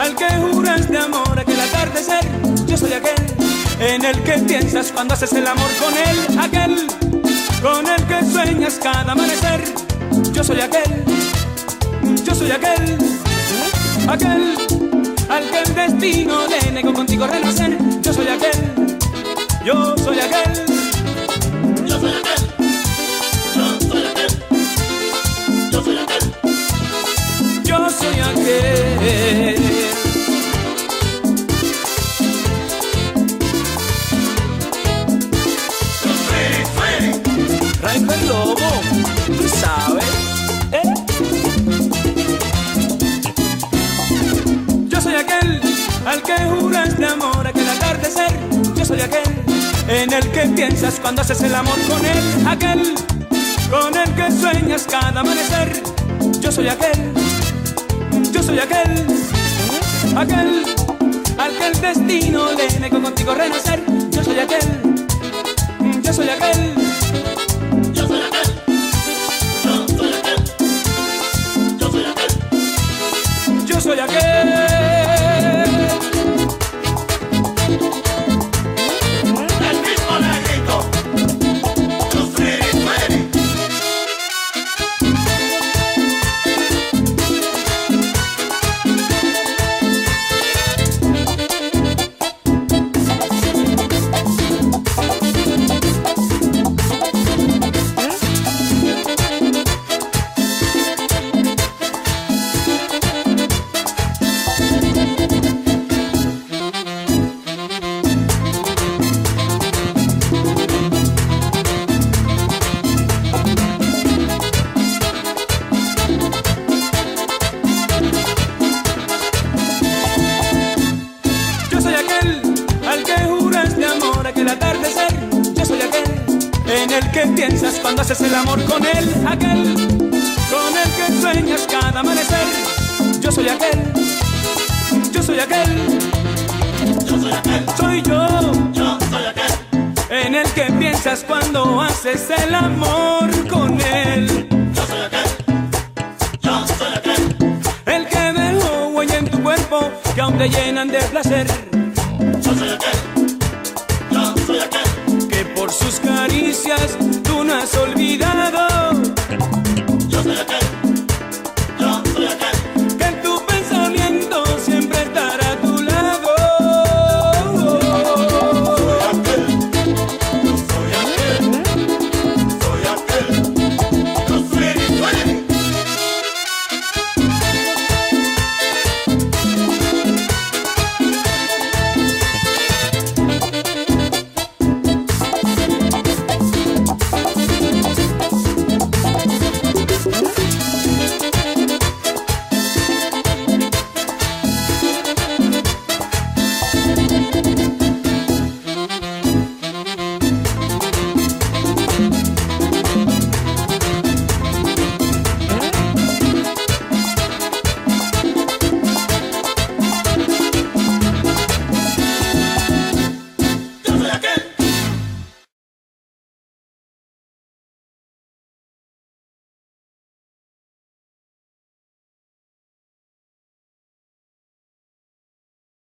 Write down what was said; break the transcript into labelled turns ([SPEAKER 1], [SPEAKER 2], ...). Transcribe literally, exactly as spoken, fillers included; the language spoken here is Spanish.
[SPEAKER 1] al que juras de amor aquel atardecer. Yo soy aquel en el que piensas cuando haces el amor con él. Aquel con el que sueñas cada amanecer. Yo soy aquel, yo soy aquel, aquel al que el destino le negó contigo renacer. Yo soy aquel, yo soy aquel,
[SPEAKER 2] yo soy aquel, yo soy aquel, yo soy aquel,
[SPEAKER 1] yo soy aquel. Raifer Lobo, tú sabes, ¿eh? Yo soy aquel al que juras de amor aquel atardecer. Yo soy aquel en el que piensas cuando haces el amor con él. Aquel con el que sueñas cada amanecer. Yo soy aquel, yo soy aquel, aquel al que el destino le negó contigo renacer. Yo soy aquel, yo soy aquel,
[SPEAKER 2] yo soy aquel, yo soy aquel, yo soy aquel,
[SPEAKER 1] yo soy aquel.
[SPEAKER 2] El mismo negrito, los Freddy Freddy.
[SPEAKER 1] Yo soy aquel al que juras de amor aquel atardecer. Yo soy aquel en el que piensas cuando haces el amor con él. Aquel con el que sueñas cada amanecer. Yo soy aquel, yo soy aquel,
[SPEAKER 2] Yo soy aquel,
[SPEAKER 1] soy yo
[SPEAKER 2] yo soy aquel,
[SPEAKER 1] en el que piensas cuando haces el amor con él.
[SPEAKER 2] yo soy aquel, yo soy aquel,
[SPEAKER 1] El que dejó huella en tu cuerpo que aún te llenan de placer.
[SPEAKER 2] yo soy aquel, yo soy aquel,
[SPEAKER 1] Que por sus caricias tú no has olvidado.
[SPEAKER 2] yo soy aquel,